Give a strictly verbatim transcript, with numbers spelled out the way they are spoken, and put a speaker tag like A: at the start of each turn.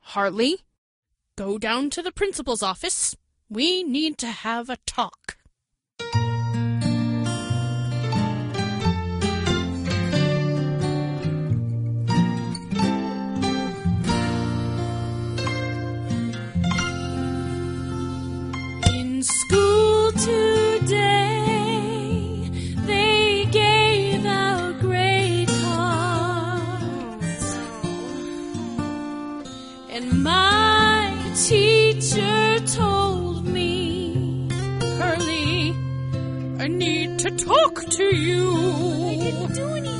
A: Hartley, go down to the principal's office. We need to have a talk. In school today, they gave out grade cards, and my teacher told me, Hurley, I need to talk to you.